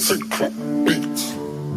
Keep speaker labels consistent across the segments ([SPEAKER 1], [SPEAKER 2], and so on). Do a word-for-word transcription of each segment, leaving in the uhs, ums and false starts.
[SPEAKER 1] Secret beats.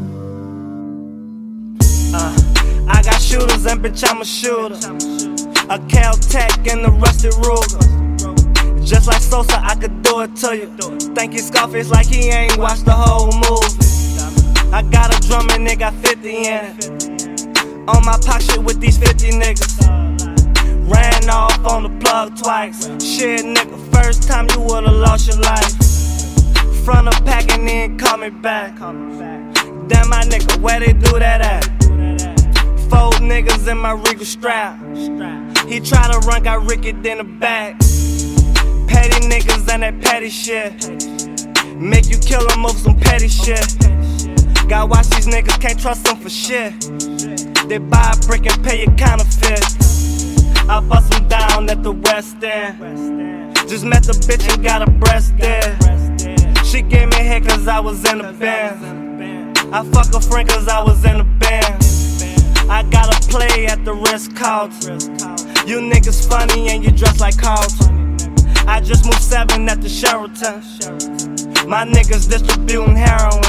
[SPEAKER 2] Uh, I got shooters and bitch I'm a shooter. A Caltech and a rusted Ruger. Just like Sosa, I could do it to you. Think he Scarface like he ain't watched the whole movie. I got a drum and it got fifty in it. On my pop shit with these fifty niggas. Ran off on the plug twice. Shit nigga, first time you would've lost your life. Front of pack and then call me back. Damn my nigga, where they do that at? Four niggas in my Regal strap. He try to run, got Ricky in the back. Petty niggas and that petty shit. Make you kill them over some petty shit. Gotta watch these niggas, can't trust them for shit. They buy a brick and pay a counterfeit. I bust them down at the West End. Just met the bitch and got a breast there. She gave me head cause I was in the band. I fuck a friend cause I was in the band. I gotta play at the Ritz Carlton. You niggas funny and you dress like Carlton. I just moved seven at the Sheraton. My niggas distributing heroin.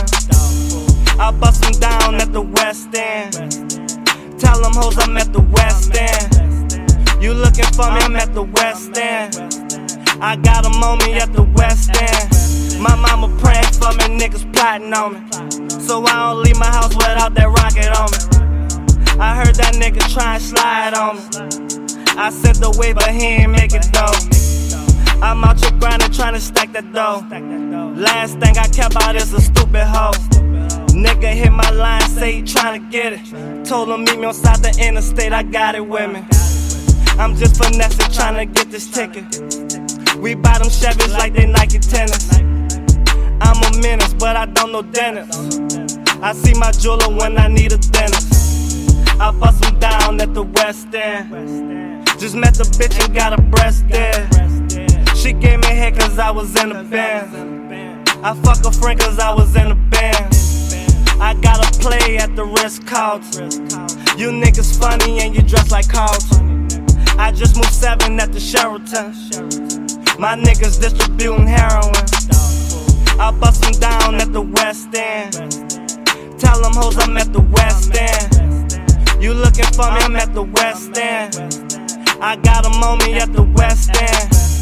[SPEAKER 2] I bust them down at the West End. Tell them hoes I'm at the West End. You looking for me, I'm at the West End. I got them on me at the West End. My mama praying for me, niggas plotting on me. So I don't leave my house without that rocket on me. I heard that nigga try and slide on me. I sent the wave, but he ain't make it though. I'm out here grinding, trying to stack that dough. Last thing I care about is a stupid hoe. Nigga hit my line, say he tryna get it. Told him meet me on side the interstate, I got it with me. I'm just finessing, tryna get this ticket. We buy them Chevys like they Nike tennis. I'm a menace, but I don't know dentists. I see my jeweler when I need a dentist. I bust them down at the West End. Just met the bitch and got a breast there. She gave me head cause I was in the band. I fuck a friend cause I was in the band. I gotta play at the Ritz Carlton. You niggas funny and you dress like Carlton. I just moved seven at the Sheraton. My niggas distributing heroin. I bust them down at the West End. Tell them hoes I'm at the West End. You looking for me, I'm at the West End. I got them on me at the West End.